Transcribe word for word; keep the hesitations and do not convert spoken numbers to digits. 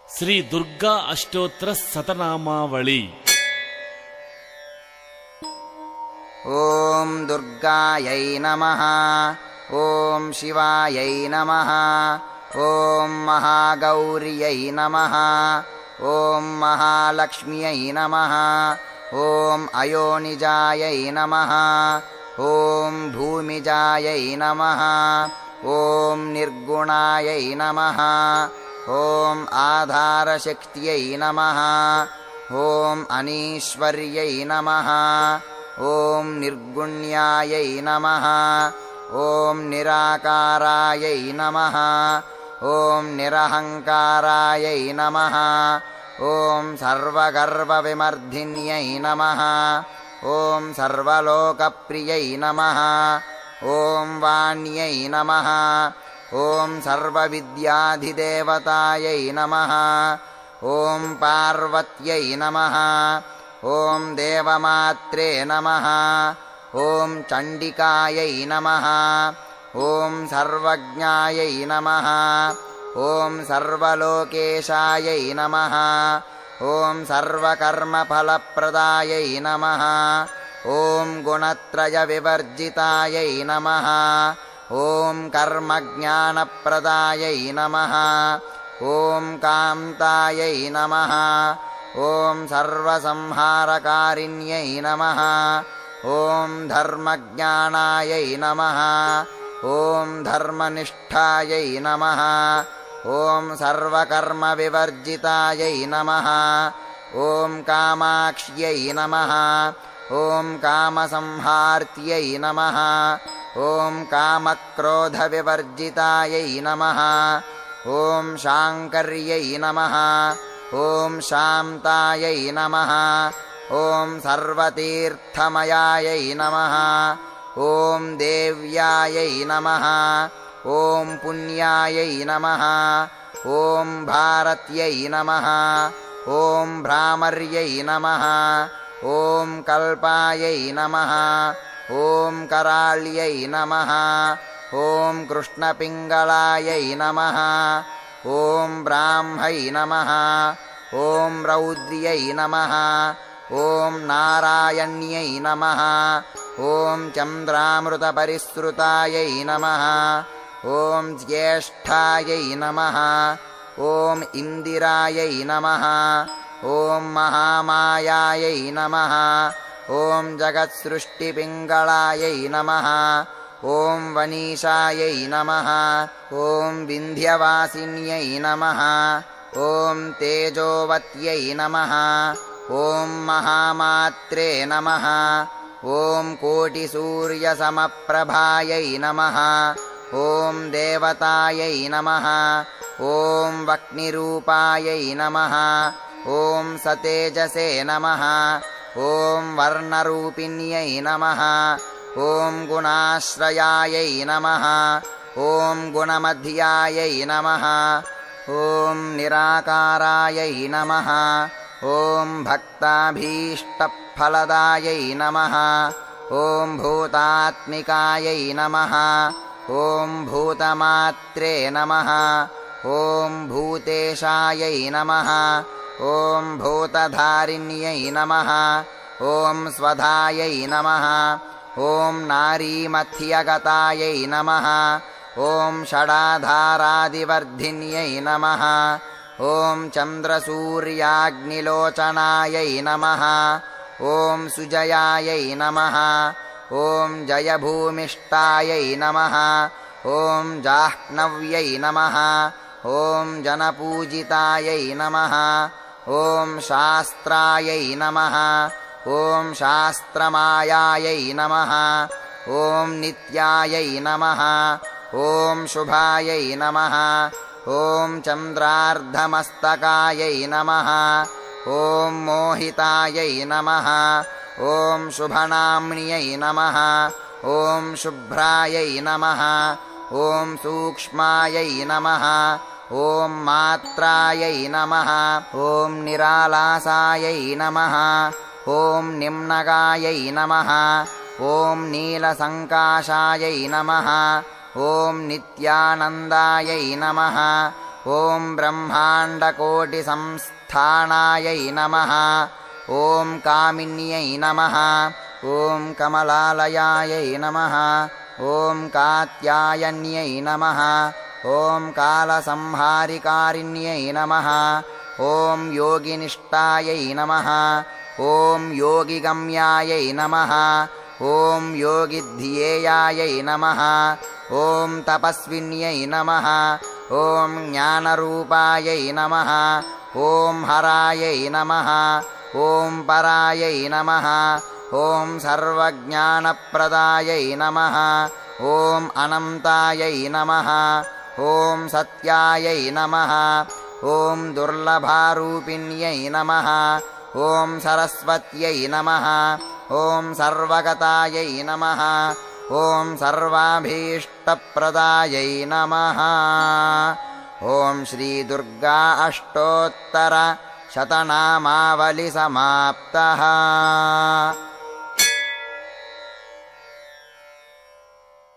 ಶ್ರೀ ದುರ್ಗಾ ಅಷ್ಟೋತ್ತರ ಶತನಾಮಾವಳಿ. ಓಂ ದುರ್ಗಾಯೈ ನಮಃ. ಓಂ ಶಿವಾಯೈ ನಮಃ. ಓಂ ಮಹಾಗೌರ್ಯೈ ನಮಃ. ಓಂ ಮಹಾಲಕ್ಷ್ಮ್ಯೈ ನಮಃ. ಓಂ ಅಯೋನಿಜಾಯೈ ನಮಃ. ಓಂ ಭೂಮಿಜಾಯೈ ನಮಃ. ಓಂ ನಿರ್ಗುಣಾಯೈ ನಮಃ. ಓಂ ಆಧಾರಶಕ್ತಿಯೈ ನಮಃ. ಓಂ ಅನೀಶ್ವರ್ಯೈ ನಮಃ. ಓಂ ನಿರ್ಗುಣ್ಯಾಯೈ ನಮಃ. ಓಂ ನಿರಾಕಾರಾಯೈ ನಮಃ. ಓಂ ನಿರಹಂಕಾರಾಯೈ ನಮಃ. ಓಂ ಸರ್ವಗರ್ವವಿಮರ್ಧಿನ್ಯೈ ನಮಃ. ಓಂ ಸರ್ವಲೋಕಪ್ರಿಯೈ ನಮಃ. ಓಂ ವಾಣ್ಯೈ ನಮಃ. ಓಂ ಸರ್ವವಿದ್ಯಾಧಿದೇವತಾಯೈ ನಮಃ. ಓಂ ಪಾರ್ವತ್ಯೈ ನಮಃ. ಓಂ ದೇವಮಾತ್ರೇ ನಮಃ. ಓಂ ಚಂಡಿಕಾಯೈ ನಮಃ. ಓಂ ಸರ್ವಜ್ಞಾಯೈ ನಮಃ. ಓಂ ಸರ್ವಲೋಕೇಶಾಯೈ ನಮಃ. ಓಂ ಸರ್ವಕರ್ಮಫಲಪ್ರದಾಯೈ ನಮಃ. ಓಂ ಗುಣತ್ರಯವಿವರ್ಜಿತಾಯೈ ನಮಃ. ಓಂ ಕರ್ಮಜ್ಞಾನಪ್ರದಾಯೈ ನಮಃ. ಓಂ ಕಾಂತಾಯೈ ನಮಃ. ಓಂ ಸರ್ವಸಂಹಾರಕಾರಿಣ್ಯೈ ನಮಃ. ಓಂ ಧರ್ಮಜ್ಞಾನಾಯೈ ನಮಃ. ಓಂ ಧರ್ಮನಿಷ್ಠಾಯೈ ನಮಃ. ಓಂ ಸರ್ವಕರ್ಮವಿವರ್ಜಿತಾಯೈ ನಮಃ. ಓಂ ಕಾಮಾಕ್ಷ್ಯೈ ನಮಃ. ಓಂ ಕಾಮಸಂಹಾರ್ತ್ಯೈ ನಮಃ. ಓಂ ಕಾಮಕ್ರೋಧವಿವರ್ಜಿತಾಯೈ ನಮಃ. ಓಂ ಶಾಂಕರ್ಯೈ ನಮಃ. ಓಂ ಶಾಂತಾಯೈ ನಮಃ. ಓಂ ಸರ್ವತೀರ್ಥಮಯಾಯೈ ನಮಃ. ಓಂ ದೇವ್ಯಾಯೈ ನಮಃ. ಓಂ ಪುಣ್ಯಾಯೈ ನಮಃ. ಓಂ ಭಾರತ್ಯೈ ನಮಃ. ಓಂ ಭ್ರಾಮರ್ಯೈ ನಮಃ. ಓಂ ಕಲ್ಪಾಯೈ ನಮಃ. ಓಂ ಕರಾಳ್ಯೈ ನಮಃ. ಓಂ ಕೃಷ್ಣಪಿಂಗಳಾಯೈ ನಮಃ. ಓಂ ಬ್ರಾಹ್ಮೈ ನಮಃ. ಓಂ ರೌದ್ರ್ಯೈ ನಮಃ. ಓಂ ನಾರಾಯಣ್ಯೈ ನಮಃ. ಓಂ ಚಂದ್ರಾಮೃತಪರಿಸೃತಾಯೈ ನಮಃ. ಓಂ ಜ್ಯೇಷ್ಠಾಯೈ ನಮಃ. ಓಂ ಇಂದಿರಾಯೈ ನಮಃ. ಓಂ ಮಹಾಮಾಯಾಯೈ ನಮಃ. ಓಂ ಜಗತ್ಸೃಷ್ಟಿಪಿಂಗಳಾಯೈ ನಮಃ. ಓಂ ವನೀಶಾಯೈ ನಮಃ. ಓಂ ವಿಂಧ್ಯವಾಸಿನ್ಯೈ ನಮಃ. ಓಂ ತೇಜೋವತ್ಯೈ ನಮಃ. ಓಂ ಮಹಾಮಾತ್ರೇ ನಮಃ. ಓಂ ಕೋಟಿಸೂರ್ಯಸಮಪ್ರಭಾಯೈ ನಮಃ. ಓಂ ದೇವತಾಯೈ ನಮಃ. ಓಂ ವಕ್ನಿರೂಪಾಯೈ ನಮಃ. ಓಂ ಸತೇಜಸೇ ನಮಃ. ಓಂ ವರ್ಣರೂಪಿಣ್ಯೈ ನಮಃ. ಓಂ ಗುಣಾಶ್ರಯಾಯೈ ನಮಃ. ಓಂ ಗುಣಮಧ್ಯಾಯೈ ನಮಃ. ಓಂ ನಿರಾಕಾರಾಯೈ ನಮಃ. ಓಂ ಭಕ್ತಾಭೀಷ್ಟಫಲದಾಯೈ ನಮಃ. ಓಂ ಭೂತಾತ್ಮಿಕಾಯೈ ನಮಃ. ಓಂ ಭೂತಮಾತ್ರೇ ನಮಃ. ಓಂ ಭೂತೇಶಾಯೈ ನಮಃ. ಓಂ ಭೂತಧಾರಿಣ್ಯೈ ನಮಃ. ಓಂ ಸ್ವಧಾಯೈ ನಮಃ. ಓಂ ನಾರೀಮಥ್ಯಗತಾಯೈ ನಮಃ. ಓಂ ಷಡಾಧಾರಾದಿವರ್ಧಿನ್ಯೈ ನಮಃ. ಓಂ ಚಂದ್ರಸೂರ್ಯಾಗ್ನಿಲೋಚನಾಯೈ ನಮಃ. ಓಂ ಸುಜಯಾಯೈ ನಮಃ. ಓಂ ಜಯಭೂಮಿಷ್ಠಾಯೈ ನಮಃ. ಓಂ ಜಾಹ್ನವ್ಯೈ ನಮಃ. ಓಂ ಜನಪೂಜಿತಾಯೈ ನಮಃ. ಓಂ ಶಾಸ್ತ್ರಾಯೈ ನಮಃ. ಓಂ ಶಾಸ್ತ್ರಮಾಯಾಯೈ ನಮಃ. ಓಂ ನಿತ್ಯಾಯೈ ನಮಃ. ಓಂ ಶುಭಾಯೈ ನಮಃ. ಓಂ ಚಂದ್ರಾರ್ಧಮಸ್ತಕಾಯೈ ನಮಃ. ಓಂ ಮೋಹಿತಾಯೈ ನಮಃ. ಓಂ ಶುಭನಾಮ್ನ್ಯೈ ನಮಃ. ಓಂ ಶುಭ್ರಾಯೈ ನಮಃ. ಓಂ ಸೂಕ್ಷ್ಮಾಯೈ ನಮಃ. ಓಂ ಮಾತ್ರಾಯೈ ನಮಃ. ಓಂ ನಿರಾಲಾಸಾಯೈ ನಮಃ. ಓಂ ನಿಮ್ನಗಾಯೈ ನಮಃ. ಓಂ ನೀಲಸಂಕಾಶಾಯೈ ನಮಃ. ಓಂ ನಿತ್ಯಾನಂದಾಯೈ ನಮಃ. ॐ ब्रह्माण्डकोटिसंस्थानायै नमः ॐ कामिन्यै नमः ॐ कमलालयायै नमः ॐ कात्यायन्यै नमः ॐ कालसंहारिकारिण्यै नमः ॐ योगिनिष्ठायै नमः ॐ योगिगम्यायै नमः ॐ योगिध्येयायै नमः ॐ तपस्विन्यै नमः ॐ ज्ञानरूपायै नमः ॐ हरायै नमः ॐ परायै नमः ॐ सर्वज्ञानप्रदायै नमः ॐ अनन्तायै नमः ॐ सत्यायै नमः ॐ दुर्लभारूपिण्यै नमः ॐ सरस्वत्यै नमः ॐ सर्वगतायै नमः ॐ सर्वाभीष्टप्रदायै नमः ॐ श्रीदुर्गा अष्टोत्तर शतनामावलिसमाप्तः।